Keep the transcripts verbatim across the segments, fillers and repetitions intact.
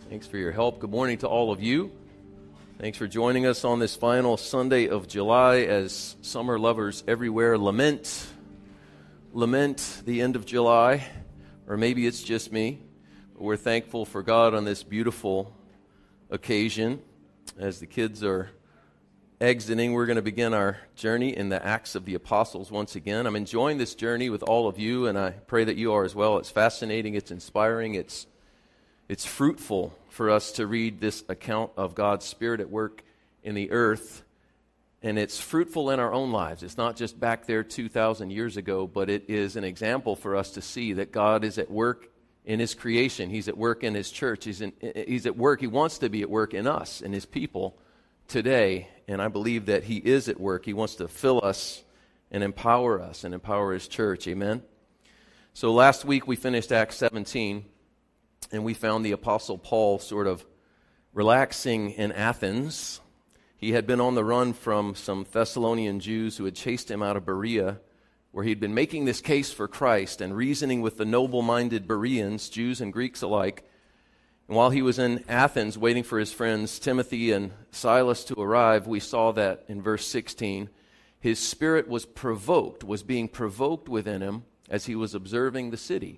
Thanks for your help. Good morning to all of you. Thanks for joining us on this final Sunday of July as summer lovers everywhere lament, lament the end of July, or maybe it's just me. But we're thankful for God on this beautiful occasion. As the kids are exiting, we're going to begin our journey in the Acts of the Apostles once again. I'm enjoying this journey with all of you, and I pray that you are as well. It's fascinating, it's inspiring, it's It's fruitful for us to read this account of God's Spirit at work in the earth, and it's fruitful in our own lives. It's not just back there two thousand years ago, but it is an example for us to see that God is at work in His creation. He's at work in His church. He's, in, he's at work. He wants to be at work in us, in His people today, and I believe that He is at work. He wants to fill us and empower us and empower His church. Amen? So last week we finished Acts seventeen. And we found the Apostle Paul sort of relaxing in Athens. He had been on the run from some Thessalonian Jews who had chased him out of Berea, where he'd been making this case for Christ and reasoning with the noble-minded Bereans, Jews and Greeks alike. And while he was in Athens waiting for his friends Timothy and Silas to arrive, we saw that in verse sixteen, his spirit was provoked, was being provoked within him as he was observing the city.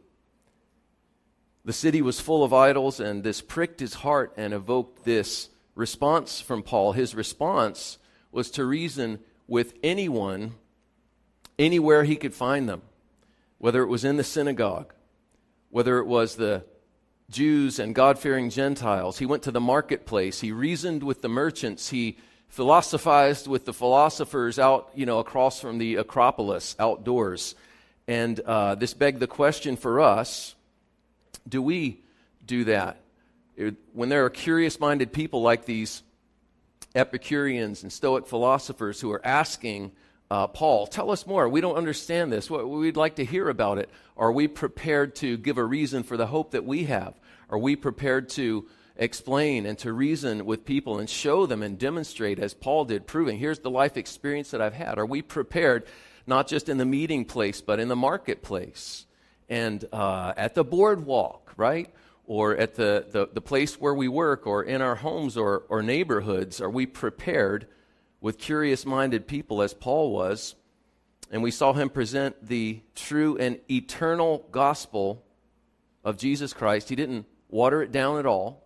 The city was full of idols, and this pricked his heart and evoked this response from Paul. His response was to reason with anyone, anywhere he could find them, whether it was in the synagogue, whether it was the Jews and God-fearing Gentiles. He went to the marketplace. He reasoned with the merchants. He philosophized with the philosophers out, you know, across from the Acropolis, outdoors. And uh, this begged the question for us, do we do that? When there are curious-minded people like these Epicureans and Stoic philosophers who are asking uh, Paul, tell us more, we don't understand this, we'd like to hear about it. Are we prepared to give a reason for the hope that we have? Are we prepared to explain and to reason with people and show them and demonstrate as Paul did, proving, here's the life experience that I've had? Are we prepared, not just in the meeting place, but in the marketplace? And uh, at the boardwalk, right? Or at the, the, the place where we work, or in our homes or, or neighborhoods, are we prepared with curious-minded people as Paul was? And we saw him present the true and eternal gospel of Jesus Christ. He didn't water it down at all.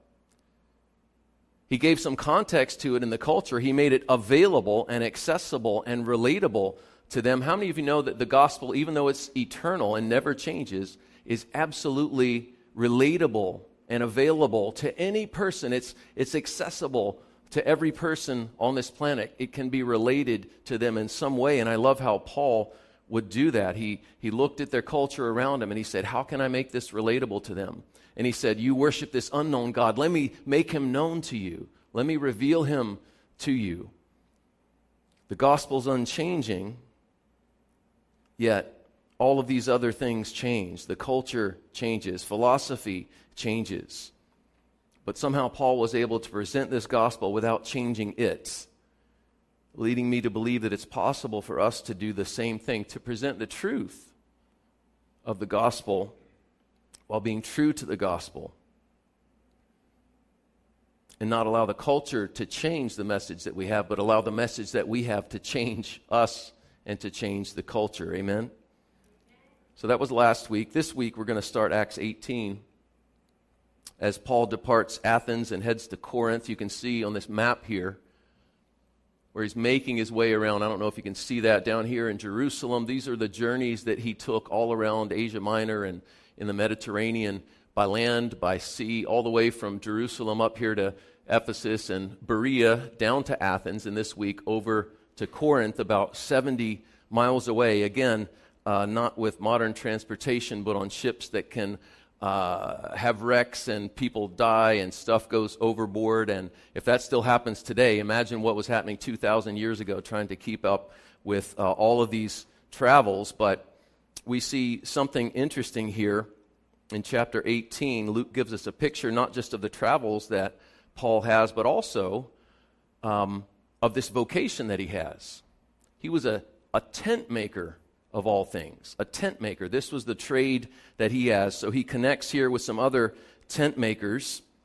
He gave some context to it in the culture. He made it available and accessible and relatable to them. How many of you know that the gospel, even though it's eternal and never changes, is absolutely relatable and available to any person? It's, it's accessible to every person on this planet. It can be related to them in some way, and I love how Paul would do that. He, he looked at their culture around him, and he said, how can I make this relatable to them? And he said, you worship this unknown God. Let me make him known to you. Let me reveal him to you. The gospel's unchanging, yet all of these other things change. The culture changes. Philosophy changes. But somehow Paul was able to present this gospel without changing it, leading me to believe that it's possible for us to do the same thing, to present the truth of the gospel while being true to the gospel, and not allow the culture to change the message that we have, but allow the message that we have to change us and to change the culture. Amen? So that was last week. This week we're going to start Acts eighteen. As Paul departs Athens and heads to Corinth, you can see on this map here where he's making his way around. I don't know if you can see that down here in Jerusalem. These are the journeys that he took all around Asia Minor and in the Mediterranean, by land, by sea, all the way from Jerusalem up here to Ephesus and Berea, down to Athens, and this week over to Corinth, about seventy miles away. Again, uh, not with modern transportation, but on ships that can uh, have wrecks and people die and stuff goes overboard. And if that still happens today, imagine what was happening two thousand years ago, trying to keep up with uh, all of these travels. But we see something interesting here in chapter eighteen. Luke gives us a picture not just of the travels that Paul has, but also um, of this vocation that he has. He was a, a tent maker of all things, a tent maker. This was the trade that he has. So he connects here with some other tent makers.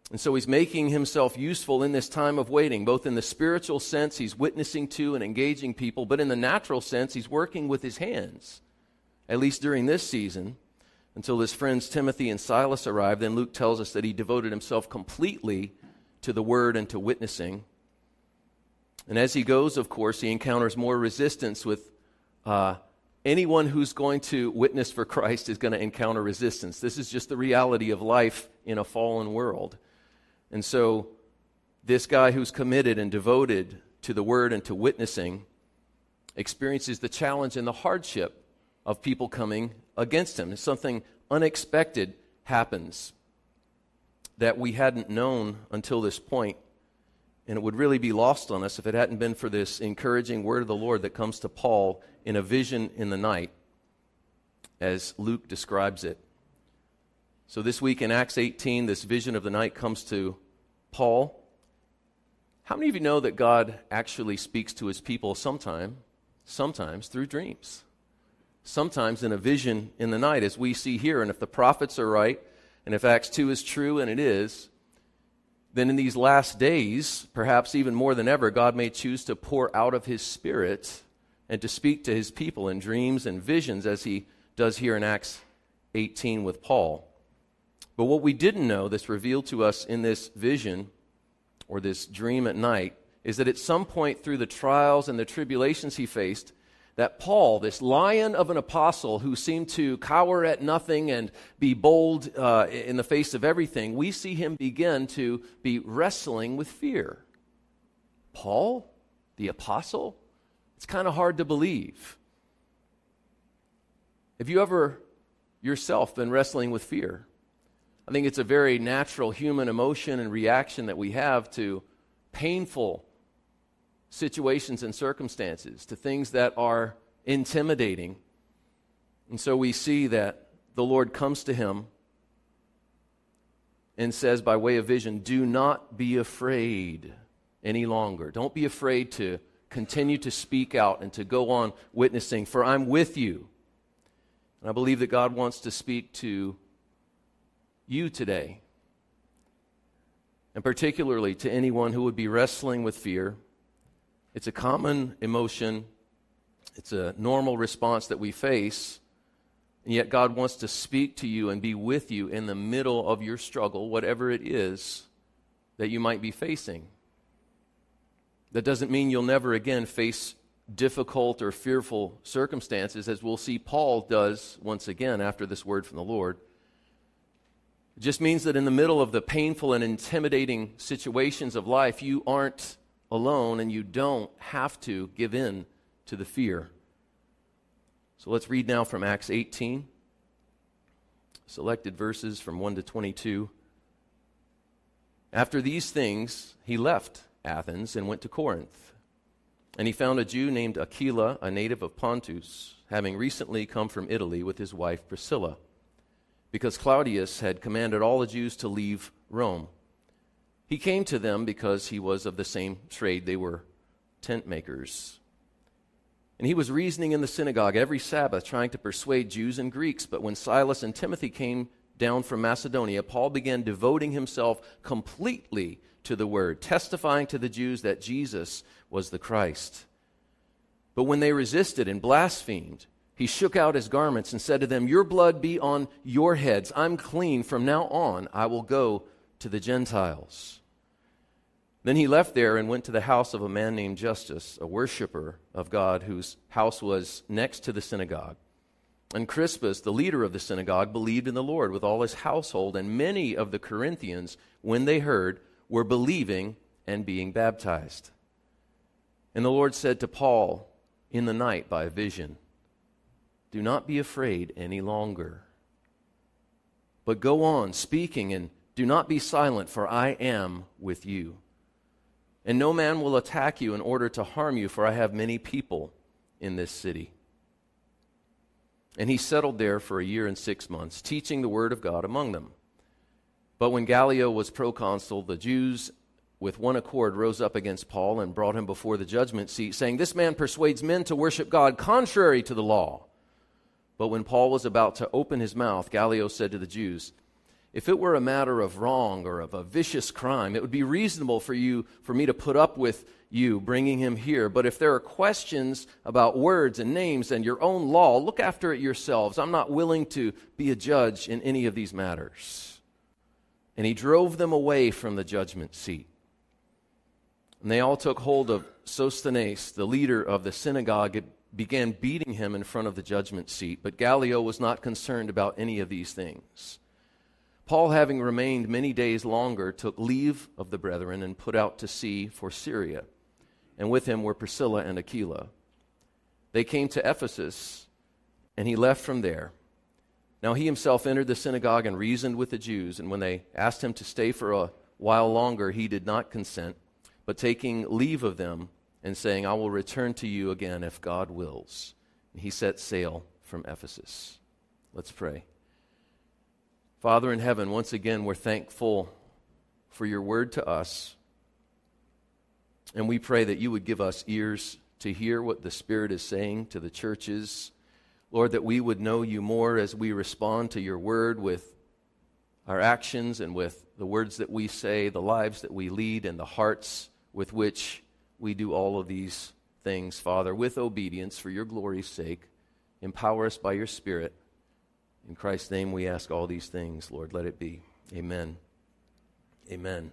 And so he's making himself useful in this time of waiting, both in the spiritual sense, he's witnessing to and engaging people, but in the natural sense, he's working with his hands, at least during this season, until his friends Timothy and Silas arrived. Then Luke tells us that he devoted himself completely to the word and to witnessing. And as he goes, of course, he encounters more resistance with uh, anyone who's going to witness for Christ is going to encounter resistance. This is just the reality of life in a fallen world. And so this guy who's committed and devoted to the word and to witnessing experiences the challenge and the hardship of people coming against him. Something unexpected happens that we hadn't known until this point, and it would really be lost on us if it hadn't been for this encouraging word of the Lord that comes to Paul in a vision in the night, as Luke describes it. So this week in Acts eighteen, this vision of the night comes to Paul. How many of you know that God actually speaks to his people sometime, sometimes through dreams? Sometimes in a vision in the night, as we see here. And if the prophets are right, and if Acts two is true, and it is, then in these last days, perhaps even more than ever, God may choose to pour out of his Spirit and to speak to his people in dreams and visions, as he does here in Acts eighteen with Paul. But what we didn't know, that's revealed to us in this vision or this dream at night, is that at some point through the trials and the tribulations he faced, that Paul, this lion of an apostle who seemed to cower at nothing and be bold uh, in the face of everything, we see him begin to be wrestling with fear. Paul, the apostle? It's kind of hard to believe. Have you ever yourself been wrestling with fear? I think it's a very natural human emotion and reaction that we have to painful situations and circumstances, to things that are intimidating. And so we see that the Lord comes to him and says by way of vision, do not be afraid any longer. Don't be afraid to continue to speak out and to go on witnessing, for I'm with you. And I believe that God wants to speak to you today, and particularly to anyone who would be wrestling with fear. It's a common emotion. It's a normal response that we face, and yet God wants to speak to you and be with you in the middle of your struggle, whatever it is that you might be facing. That doesn't mean you'll never again face difficult or fearful circumstances, as we'll see Paul does once again after this word from the Lord. It just means that in the middle of the painful and intimidating situations of life, you aren't alone and you don't have to give in to the fear. So let's read now from Acts eighteen, selected verses from one to twenty-two. After these things, he left Athens and went to Corinth. And he found a Jew named Aquila, a native of Pontus, having recently come from Italy with his wife Priscilla, because Claudius had commanded all the Jews to leave Rome. He came to them because he was of the same trade. They were tent makers. And he was reasoning in the synagogue every Sabbath, trying to persuade Jews and Greeks. But when Silas and Timothy came down from Macedonia, Paul began devoting himself completely to the word, testifying to the Jews that Jesus was the Christ. But when they resisted and blasphemed, he shook out his garments and said to them, "Your blood be on your heads. I'm clean. From now on, I will go to the Gentiles." Then he left there and went to the house of a man named Justus, a worshiper of God, whose house was next to the synagogue. And Crispus, the leader of the synagogue, believed in the Lord with all his household, and many of the Corinthians, when they heard, were believing and being baptized. And the Lord said to Paul in the night by a vision, "Do not be afraid any longer, but go on speaking, and do not be silent, for I am with you. And no man will attack you in order to harm you, for I have many people in this city." And he settled there for a year and six months, teaching the word of God among them. But when Gallio was proconsul, the Jews with one accord rose up against Paul and brought him before the judgment seat, saying, "This man persuades men to worship God contrary to the law." But when Paul was about to open his mouth, Gallio said to the Jews, If it were a matter of wrong or of a vicious crime, it would be reasonable for you, for me to put up with you bringing him here. But if there are questions about words and names and your own law, look after it yourselves. I'm not willing to be a judge in any of these matters. And he drove them away from the judgment seat. And they all took hold of Sosthenes, the leader of the synagogue, and began beating him in front of the judgment seat. But Gallio was not concerned about any of these things. Paul, having remained many days longer, took leave of the brethren and put out to sea for Syria. And with him were Priscilla and Aquila. They came to Ephesus, and he left from there. Now he himself entered the synagogue and reasoned with the Jews, and when they asked him to stay for a while longer, he did not consent, but taking leave of them and saying, I will return to you again if God wills. And he set sail from Ephesus. Let's pray. Father in heaven, once again, we're thankful for your word to us. And we pray that you would give us ears to hear what the Spirit is saying to the churches. Lord, that we would know you more as we respond to your word with our actions and with the words that we say, the lives that we lead, and the hearts with which we do all of these things, Father, with obedience for your glory's sake. Empower us by your Spirit. In Christ's name we ask all these things, Lord. Let it be. Amen. Amen.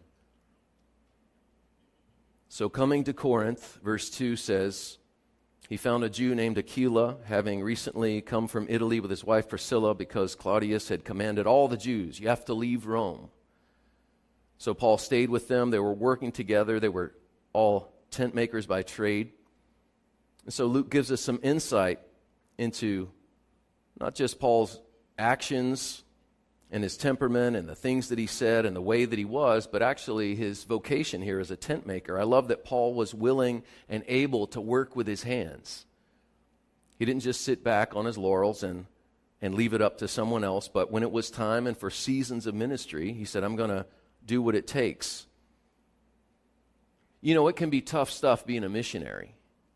So coming to Corinth, verse two says, he found a Jew named Aquila, having recently come from Italy with his wife Priscilla, because Claudius had commanded all the Jews, you have to leave Rome. So Paul stayed with them. They were working together. They were all tent makers by trade. And so Luke gives us some insight into not just Paul's actions and his temperament and the things that he said and the way that he was, but actually his vocation here as a tent maker. I love that Paul was willing and able to work with his hands. He didn't just sit back on his laurels and, and leave it up to someone else, but when it was time and for seasons of ministry, he said, I'm going to do what it takes. You know, it can be tough stuff being a missionary.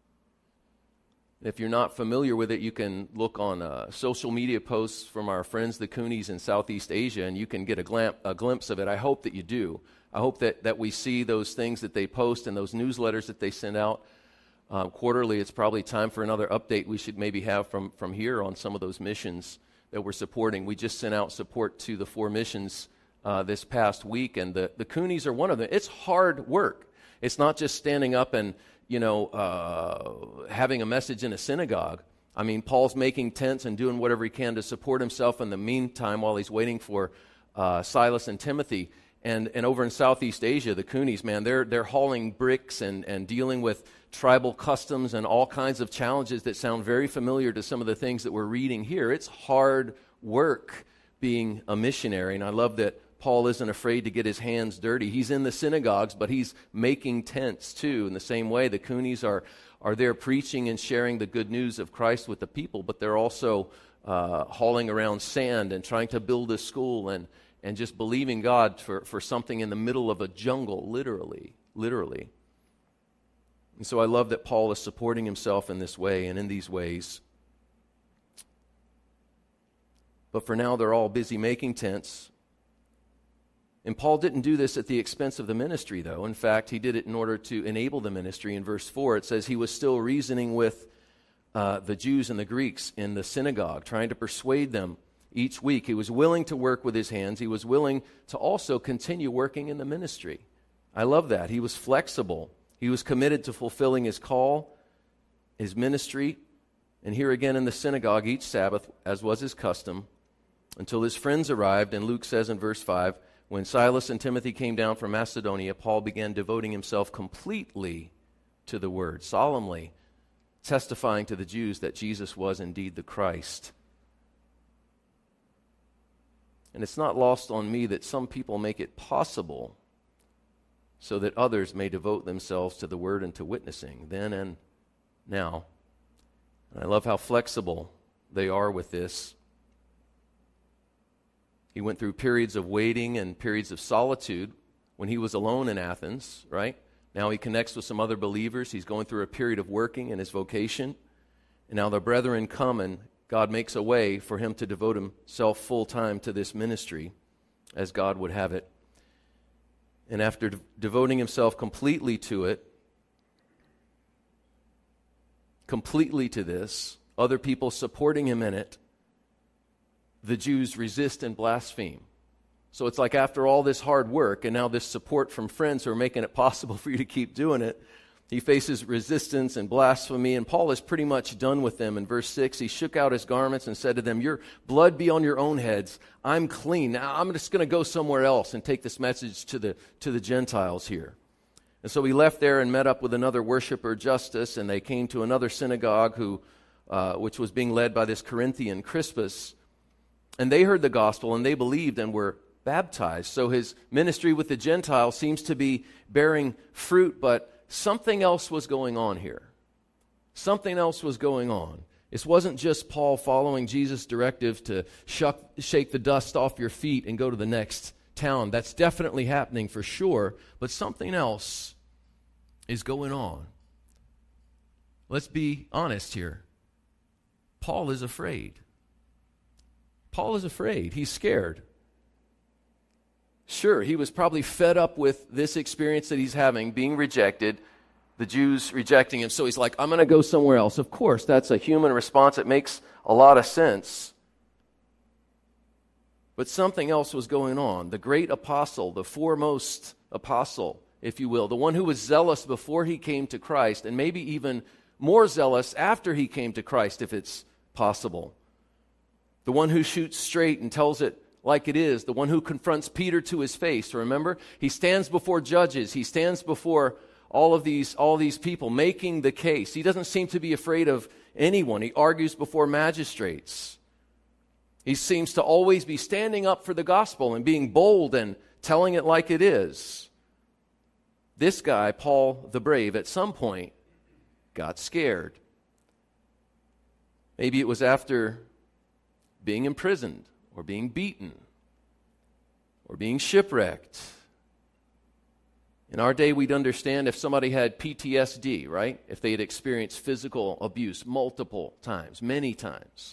If you're not familiar with it, you can look on uh, social media posts from our friends, the Coonies in Southeast Asia, and you can get a, glam- a glimpse of it. I hope that you do. I hope that, that we see those things that they post and those newsletters that they send out um, quarterly. It's probably time for another update we should maybe have from, from here on some of those missions that we're supporting. We just sent out support to the four missions uh, this past week, and the, the Coonies are one of them. It's hard work. It's not just standing up and you know, uh, having a message in a synagogue. I mean, Paul's making tents and doing whatever he can to support himself in the meantime while he's waiting for uh, Silas and Timothy. And and over in Southeast Asia, the Coonies, man, they're they're hauling bricks and, and dealing with tribal customs and all kinds of challenges that sound very familiar to some of the things that we're reading here. It's hard work being a missionary, and I love that Paul isn't afraid to get his hands dirty. He's in the synagogues, but he's making tents too. In the same way, the Coonies are, are there preaching and sharing the good news of Christ with the people, but they're also uh, hauling around sand and trying to build a school and, and just believing God for, for something in the middle of a jungle, literally, literally. And so I love that Paul is supporting himself in this way and in these ways. But for now, they're all busy making tents. And Paul didn't do this at the expense of the ministry, though. In fact, he did it in order to enable the ministry. In verse four, it says he was still reasoning with uh, the Jews and the Greeks in the synagogue, trying to persuade them each week. He was willing to work with his hands. He was willing to also continue working in the ministry. I love that. He was flexible. He was committed to fulfilling his call, his ministry, and here again in the synagogue each Sabbath, as was his custom, until his friends arrived. And Luke says in verse five, when Silas and Timothy came down from Macedonia, Paul began devoting himself completely to the word, solemnly testifying to the Jews that Jesus was indeed the Christ. And it's not lost on me that some people make it possible so that others may devote themselves to the word and to witnessing, then and now. And I love how flexible they are with this. He went through periods of waiting and periods of solitude when he was alone in Athens, right? Now he connects with some other believers. He's going through a period of working in his vocation. And now the brethren come and God makes a way for him to devote himself full time to this ministry. as God would have it. And after de- devoting himself completely to it, completely to this, other people supporting him in it, the Jews resist and blaspheme. So it's like after all this hard work and now this support from friends who are making it possible for you to keep doing it, he faces resistance and blasphemy, and Paul is pretty much done with them. In verse six, he shook out his garments and said to them, "Your blood be on your own heads. I'm clean. Now I'm just going to go somewhere else and take this message to the to the Gentiles here." And so he left there and met up with another worshiper, Justus, and they came to another synagogue who, uh, which was being led by this Corinthian, Crispus. And they heard the gospel, and they believed and were baptized. So his ministry with the Gentiles seems to be bearing fruit, but something else was going on here. Something else was going on. This wasn't just Paul following Jesus' directive to shuck, shake the dust off your feet and go to the next town. That's definitely happening for sure, but something else is going on. Let's be honest here. Paul is afraid. Paul is afraid. He's scared. Sure, he was probably fed up with this experience that he's having, being rejected, the Jews rejecting him. So he's like, I'm going to go somewhere else. Of course, that's a human response. It makes a lot of sense. But something else was going on. The great apostle, the foremost apostle, if you will, the one who was zealous before he came to Christ, and maybe even more zealous after he came to Christ, if it's possible. The one who shoots straight and tells it like it is, the one who confronts Peter to his face. Remember, he stands before judges, he stands before all of these all these people making the case. He doesn't seem to be afraid of anyone. He argues before magistrates. He seems to always be standing up for the gospel and being bold and telling it like it is. This guy, Paul the Brave, at some point got scared. Maybe it was after being imprisoned, or being beaten, or being shipwrecked. In our day, we'd understand if somebody had P T S D, right? If they had experienced physical abuse multiple times, many times.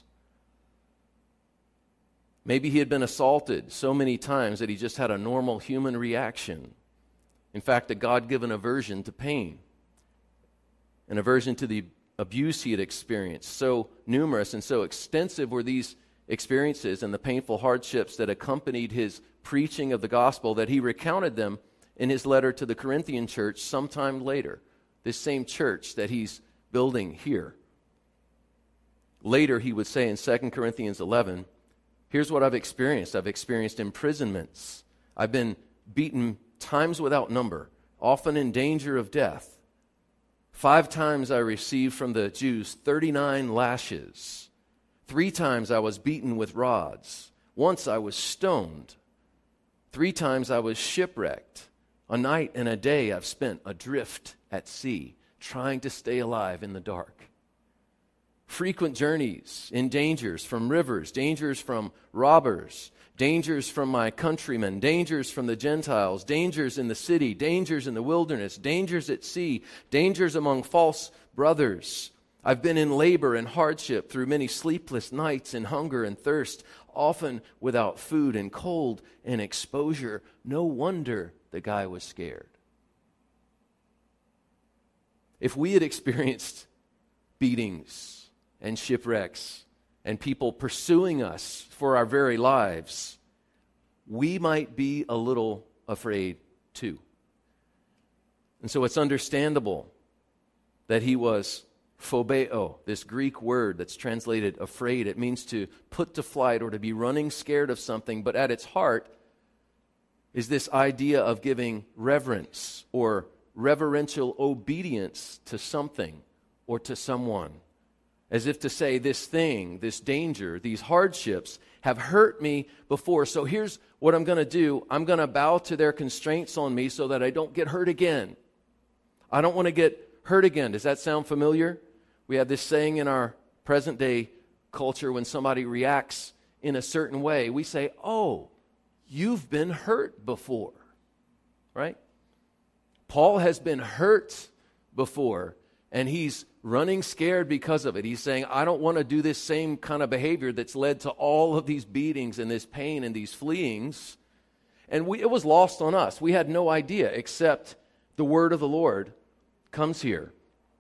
Maybe he had been assaulted so many times that he just had a normal human reaction. In fact, a God-given aversion to pain, an aversion to the abuse he had experienced. So numerous and so extensive were these experiences and the painful hardships that accompanied his preaching of the gospel that he recounted them in his letter to the Corinthian church sometime later, this same church that he's building here. Later he would say in Second Corinthians eleven, here's what I've experienced. I've experienced imprisonments. I've been beaten times without number, often in danger of death. Five times I received from the Jews thirty-nine lashes. Three times I was beaten with rods. Once I was stoned. Three times I was shipwrecked. A night and a day I've spent adrift at sea, trying to stay alive in the dark. Frequent journeys in dangers from rivers, dangers from robbers, dangers from my countrymen, dangers from the Gentiles, dangers in the city, dangers in the wilderness, dangers at sea, dangers among false brothers. I've been in labor and hardship through many sleepless nights and hunger and thirst, often without food and cold and exposure. No wonder the guy was scared. If we had experienced beatings and shipwrecks and people pursuing us for our very lives, we might be a little afraid too. And so it's understandable that he was phobeo, this Greek word that's translated afraid. It means to put to flight or to be running scared of something, but at its heart is this idea of giving reverence or reverential obedience to something or to someone. As if to say, this thing, this danger, these hardships have hurt me before, so here's what I'm going to do. I'm going to bow to their constraints on me so that I don't get hurt again. I don't want to get hurt again. Does that sound familiar? We have this saying in our present day culture when somebody reacts in a certain way, we say, oh, you've been hurt before, right? Paul has been hurt before, and he's running scared because of it. He's saying, I don't want to do this same kind of behavior that's led to all of these beatings and this pain and these fleeings. And we, it was lost on us. We had no idea, except the word of the Lord comes here.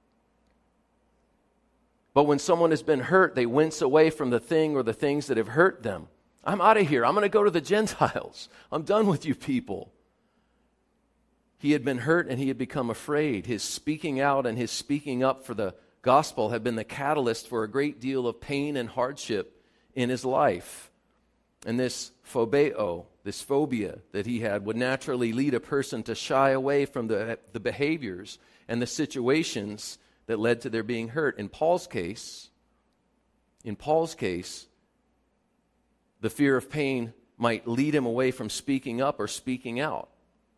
But when someone has been hurt, they wince away from the thing or the things that have hurt them. I'm out of here. I'm going to go to the Gentiles. I'm done with you people. He had been hurt and he had become afraid. His speaking out and his speaking up for the gospel had been the catalyst for a great deal of pain and hardship in his life. And this phobeo, this phobia that he had, would naturally lead a person to shy away from the, the behaviors and the situations that led to their being hurt. In Paul's case, in Paul's case, the fear of pain might lead him away from speaking up or speaking out.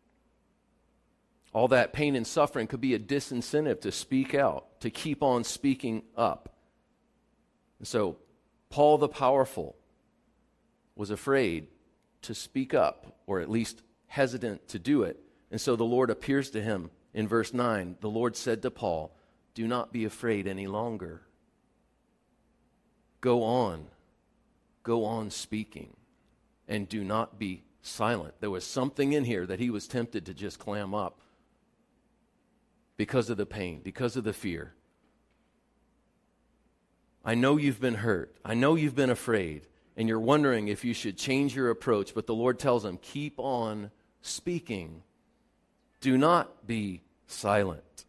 All that pain and suffering could be a disincentive to speak out, to keep on speaking up. And so, Paul the powerful was afraid to speak up, or at least hesitant to do it. And so the Lord appears to him in verse nine. The Lord said to Paul, "Do not be afraid any longer. Go on. Go on speaking. And do not be silent." There was something in here that he was tempted to just clam up because of the pain, because of the fear. I know you've been hurt. I know you've been afraid. And you're wondering if you should change your approach. But the Lord tells him, keep on speaking. Do not be silent.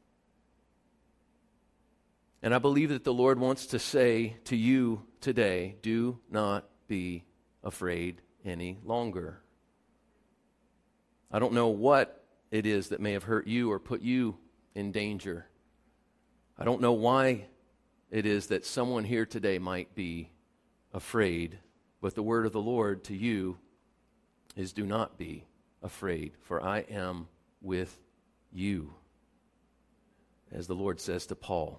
And I believe that the Lord wants to say to you today, do not be afraid any longer. I don't know what it is that may have hurt you or put you in danger. I don't know why it is that someone here today might be afraid, but the word of the Lord to you is do not be afraid, for I am with you, as the Lord says to Paul.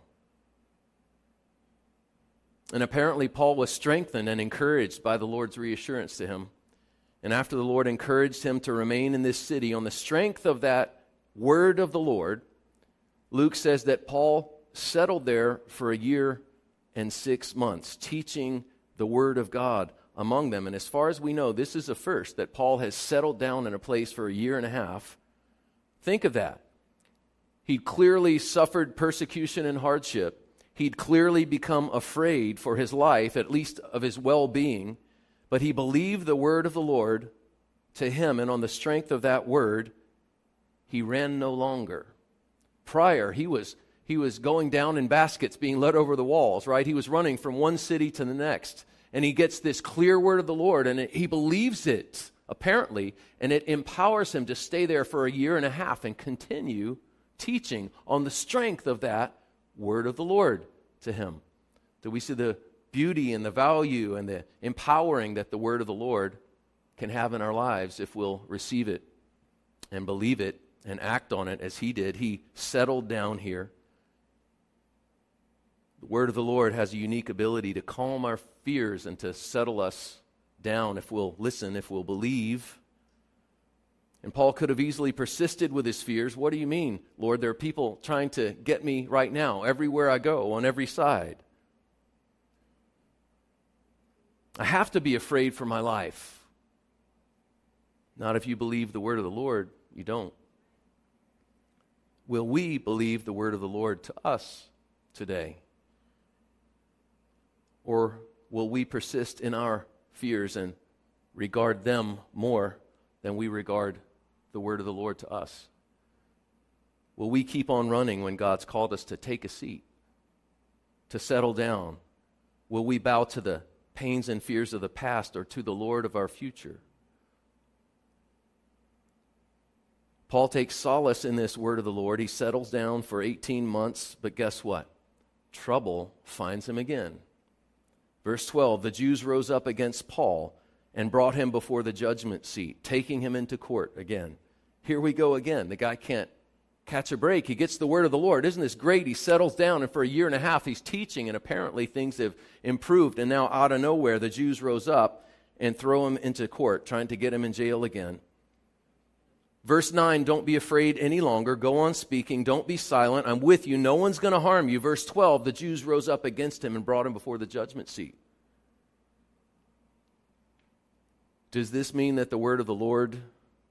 And apparently Paul was strengthened and encouraged by the Lord's reassurance to him. And after the Lord encouraged him to remain in this city on the strength of that word of the Lord, Luke says that Paul settled there for a year and six months, teaching the word of God among them. And as far as we know, this is a first, that Paul has settled down in a place for a year and a half. Think of that. He'd clearly suffered persecution and hardship. He'd clearly become afraid for his life, at least of his well-being. But he believed the word of the Lord to him, and on the strength of that word, he ran no longer. Prior, he was he was going down in baskets, being led over the walls, right? He was running from one city to the next. And he gets this clear word of the Lord, and it, he believes it, apparently, and it empowers him to stay there for a year and a half and continue teaching on the strength of that word of the Lord to him. Do we see the beauty and the value and the empowering that the word of the Lord can have in our lives if we'll receive it and believe it and act on it as he did? He settled down here. The word of the Lord has a unique ability to calm our fears and to settle us down if we'll listen, if we'll believe. And Paul could have easily persisted with his fears. What do you mean, Lord? There are people trying to get me right now, everywhere I go, on every side. I have to be afraid for my life. Not if you believe the word of the Lord, you don't. Will we believe the word of the Lord to us today? Or will we persist in our fears and regard them more than we regard the word of the Lord to us? Will we keep on running when God's called us to take a seat, to settle down? Will we bow to the pains and fears of the past or to the Lord of our future? Paul takes solace in this word of the Lord. He settles down for eighteen months, but guess what? Trouble finds him again. Verse twelve, the Jews rose up against Paul and brought him before the judgment seat, taking him into court again. Here we go again. The guy can't catch a break. He gets the word of the Lord. Isn't this great? He settles down, and for a year and a half he's teaching, and apparently things have improved. And now out of nowhere, the Jews rose up and throw him into court, trying to get him in jail again. Verse nine, don't be afraid any longer. Go on speaking. Don't be silent. I'm with you. No one's going to harm you. Verse twelve, the Jews rose up against him and brought him before the judgment seat. Does this mean that the word of the Lord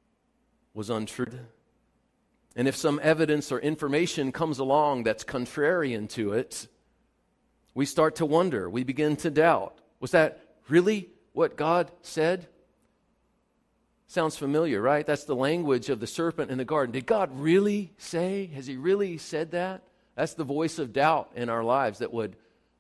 was untrue. And if some evidence or information comes along that's contrarian to it, we start to wonder. We begin to doubt. Was that really what God said? Sounds familiar, right? That's the language of the serpent in the garden. Did God really say? Has he really said that? That's the voice of doubt in our lives that would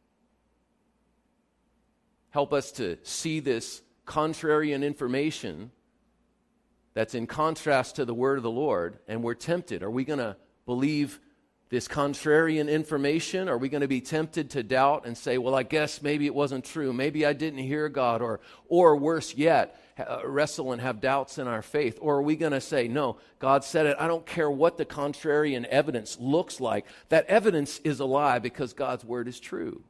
help us to see this contrarian information that's in contrast to the word of the Lord, and we're tempted. Are we going to believe this contrarian information? Are we going to be tempted to doubt and say, well, I guess maybe it wasn't true. Maybe I didn't hear God, or or worse yet, uh, wrestle and have doubts in our faith? Or are we going to say, no, God said it. I don't care what the contrarian evidence looks like. That evidence is a lie because God's word is true.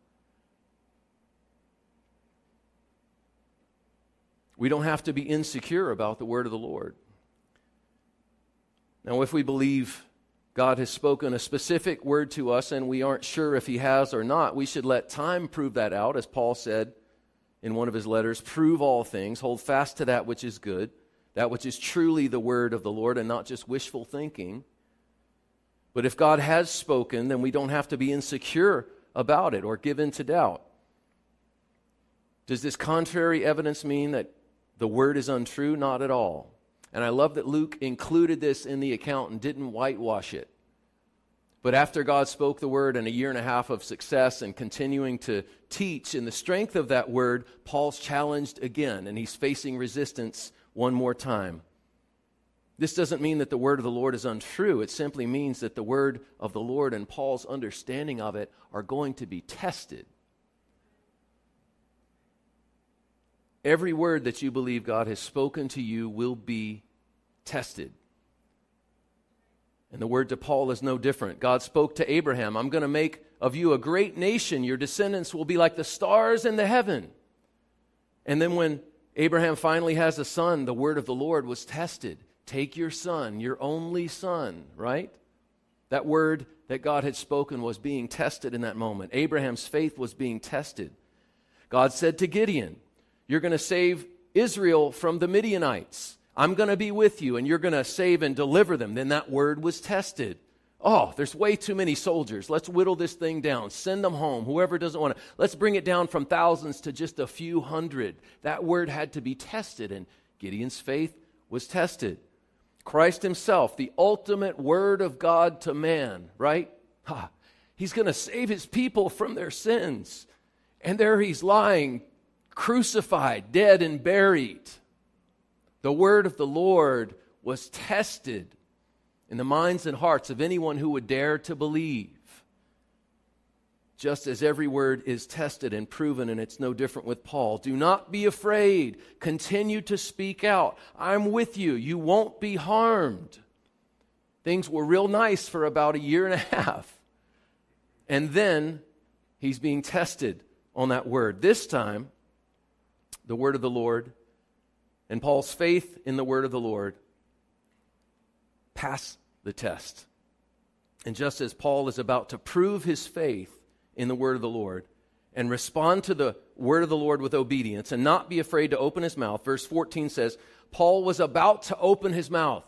We don't have to be insecure about the word of the Lord. Now, if we believe God has spoken a specific word to us and we aren't sure if he has or not, we should let time prove that out, as Paul said in one of his letters. Prove all things, hold fast to that which is good, that which is truly the word of the Lord and not just wishful thinking. But if God has spoken, then we don't have to be insecure about it or give in to doubt. Does this contrary evidence mean that the word is untrue? Not at all. And I love that Luke included this in the account and didn't whitewash it. But after God spoke the word and a year and a half of success and continuing to teach in the strength of that word, Paul's challenged again, and he's facing resistance one more time. This doesn't mean that the word of the Lord is untrue. It simply means that the word of the Lord and Paul's understanding of it are going to be tested. Every word that you believe God has spoken to you will be tested. And the word to Paul is no different. God spoke to Abraham, I'm going to make of you a great nation. Your descendants will be like the stars in the heaven. And then when Abraham finally has a son, the word of the Lord was tested. Take your son, your only son, right? That word that God had spoken was being tested in that moment. Abraham's faith was being tested. God said to Gideon, you're going to save Israel from the Midianites. I'm going to be with you, and you're going to save and deliver them. Then that word was tested. Oh, there's way too many soldiers. Let's whittle this thing down. Send them home. Whoever doesn't want to. Let's bring it down from thousands to just a few hundred. That word had to be tested, and Gideon's faith was tested. Christ himself, the ultimate word of God to man, right? Ha. He's going to save his people from their sins. And there he's lying, crucified, dead, and buried. The word of the Lord was tested in the minds and hearts of anyone who would dare to believe. Just as every word is tested and proven, and it's no different with Paul. Do not be afraid. Continue to speak out. I'm with you. You won't be harmed. Things were real nice for about a year and a half. And then he's being tested on that word. This time, the word of the Lord and Paul's faith in the word of the Lord pass the test. And just as Paul is about to prove his faith in the word of the Lord and respond to the word of the Lord with obedience and not be afraid to open his mouth, verse fourteen says, Paul was about to open his mouth.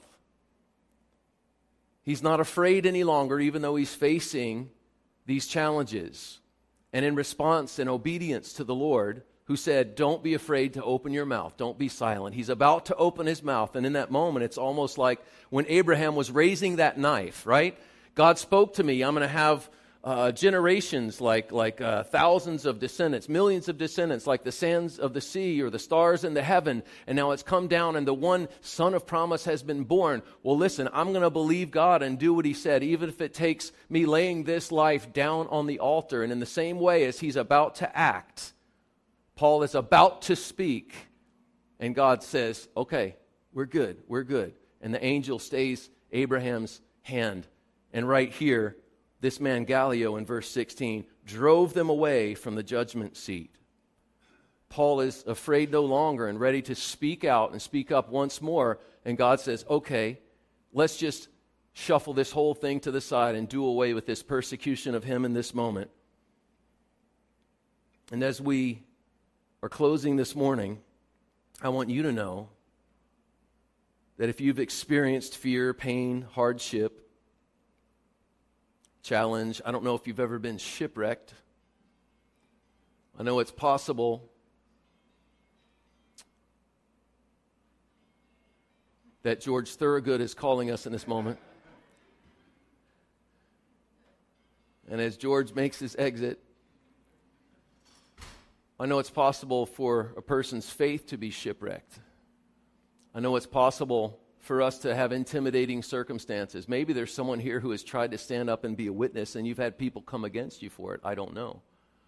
He's not afraid any longer, even though he's facing these challenges. And in response and obedience to the Lord, who said, don't be afraid to open your mouth. Don't be silent. He's about to open his mouth. And in that moment, it's almost like when Abraham was raising that knife, right? God spoke to me, I'm going to have uh, generations like, like uh, thousands of descendants, millions of descendants, like the sands of the sea or the stars in the heaven. And now it's come down and the one son of promise has been born. Well, listen, I'm going to believe God and do what he said, even if it takes me laying this life down on the altar. And in the same way as he's about to act, Paul is about to speak, and God says, okay, we're good, we're good. And the angel stays Abraham's hand. And right here, this man Gallio in verse sixteen drove them away from the judgment seat. Paul is afraid no longer and ready to speak out and speak up once more. And God says, okay, let's just shuffle this whole thing to the side and do away with this persecution of him in this moment. And as we are closing this morning, I want you to know that if you've experienced fear, pain, hardship, challenge, I don't know if you've ever been shipwrecked. I know it's possible that George Thorogood is calling us in this moment. And as George makes his exit, I know it's possible for a person's faith to be shipwrecked. I know it's possible for us to have intimidating circumstances. Maybe there's someone here who has tried to stand up and be a witness, and you've had people come against you for it. I don't know.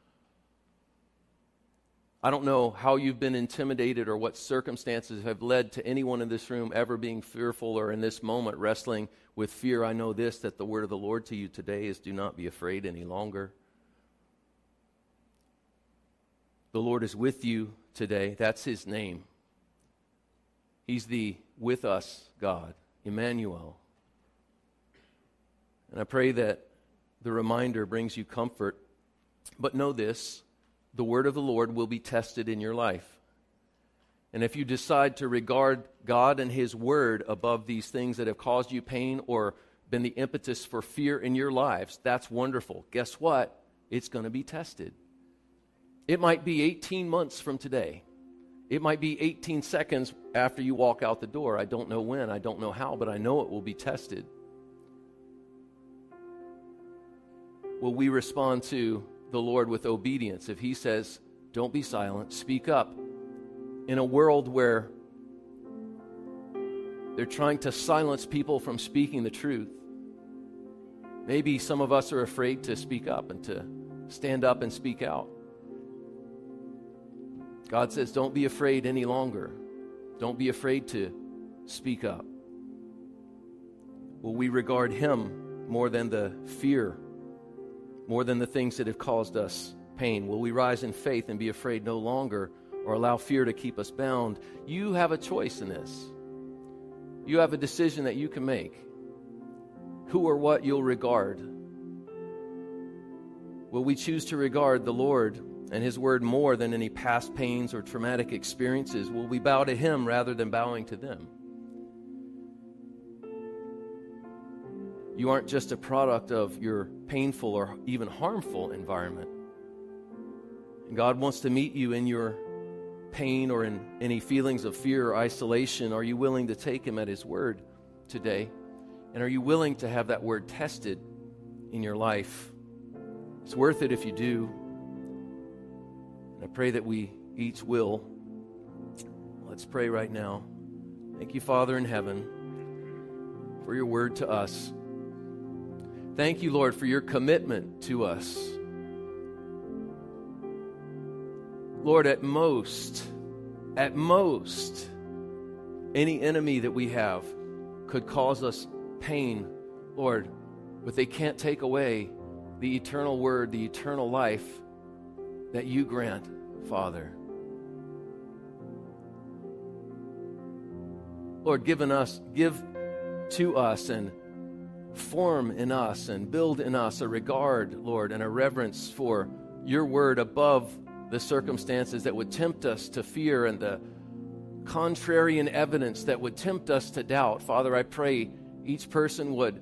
I don't know how you've been intimidated or what circumstances have led to anyone in this room ever being fearful or in this moment wrestling with fear. I know this, that the word of the Lord to you today is do not be afraid any longer. The Lord is with you today. That's his name. He's the with us God, Emmanuel. And I pray that the reminder brings you comfort. But know this, the word of the Lord will be tested in your life. And if you decide to regard God and his word above these things that have caused you pain or been the impetus for fear in your lives, that's wonderful. Guess what? It's going to be tested. It might be eighteen months from today. It might be eighteen seconds after you walk out the door. I don't know when, I don't know how, but I know it will be tested. Will we respond to the Lord with obedience? If he says, don't be silent, speak up. In a world where they're trying to silence people from speaking the truth, maybe some of us are afraid to speak up and to stand up and speak out. God says, don't be afraid any longer. Don't be afraid to speak up. Will we regard him more than the fear, more than the things that have caused us pain? Will we rise in faith and be afraid no longer or allow fear to keep us bound? You have a choice in this. You have a decision that you can make. Who or what you'll regard. Will we choose to regard the Lord and his word more than any past pains or traumatic experiences? Will we bow to him rather than bowing to them? You aren't just a product of your painful or even harmful environment. And God wants to meet you in your pain or in any feelings of fear or isolation. Are you willing to take him at his word today? And are you willing to have that word tested in your life? It's worth it if you do. And I pray that we each will. Let's pray right now. Thank you, Father in heaven, for your word to us. Thank you, Lord, for your commitment to us. Lord, at most, at most, any enemy that we have could cause us pain, Lord, but they can't take away the eternal word, the eternal life that you grant, Father. Lord, given us, give to us and form in us and build in us a regard, Lord, and a reverence for your word above the circumstances that would tempt us to fear and the contrarian evidence that would tempt us to doubt. Father, I pray each person would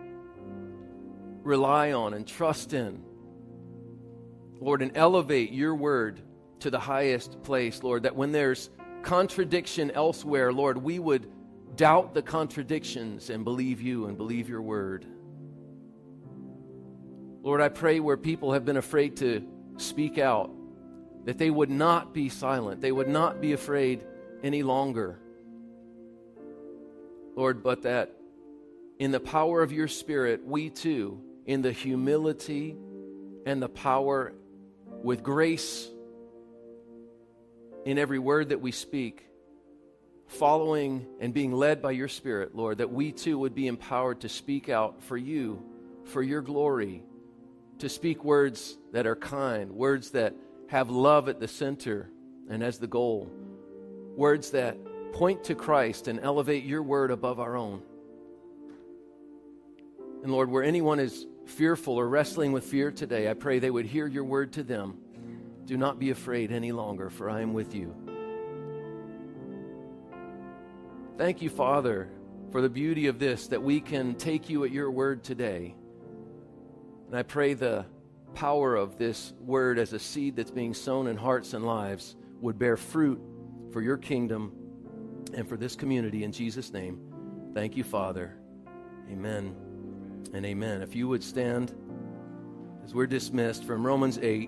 rely on and trust in, Lord, and elevate your word to the highest place, Lord, that when there's contradiction elsewhere, Lord, we would doubt the contradictions and believe you and believe your word. Lord, I pray where people have been afraid to speak out, that they would not be silent. They would not be afraid any longer. Lord, but that in the power of your Spirit, we too, in the humility and the power with grace in every word that we speak, following and being led by your Spirit, Lord, that we too would be empowered to speak out for you, for your glory, to speak words that are kind, words that have love at the center and as the goal, words that point to Christ and elevate your word above our own. And Lord, where anyone is fearful or wrestling with fear today, I pray they would hear your word to them. Do not be afraid any longer, for I am with you. Thank you, Father, for the beauty of this, that we can take you at your word today. And I pray the power of this word as a seed that's being sown in hearts and lives would bear fruit for your kingdom and for this community. In Jesus' name, thank you, Father. Amen and amen. If you would stand as we're dismissed from Romans eight.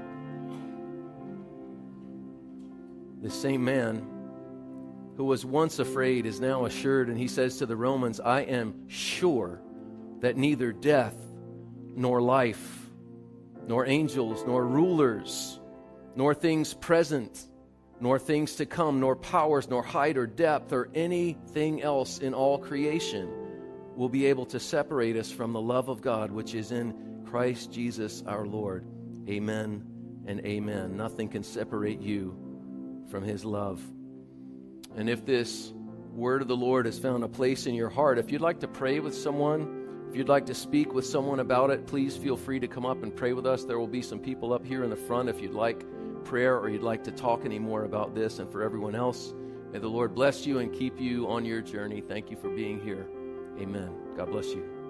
This same man who was once afraid is now assured, and he says to the Romans, I am sure that neither death nor life, nor angels, nor rulers, nor things present, nor things to come, nor powers, nor height or depth, or anything else in all creation will be able to separate us from the love of God, which is in Christ Jesus our Lord. Amen and amen. Nothing can separate you from his love. And if this word of the Lord has found a place in your heart, if you'd like to pray with someone, if you'd like to speak with someone about it, please feel free to come up and pray with us. There will be some people up here in the front if you'd like prayer or you'd like to talk any more about this. And for everyone else, may the Lord bless you and keep you on your journey. Thank you for being here. Amen. God bless you.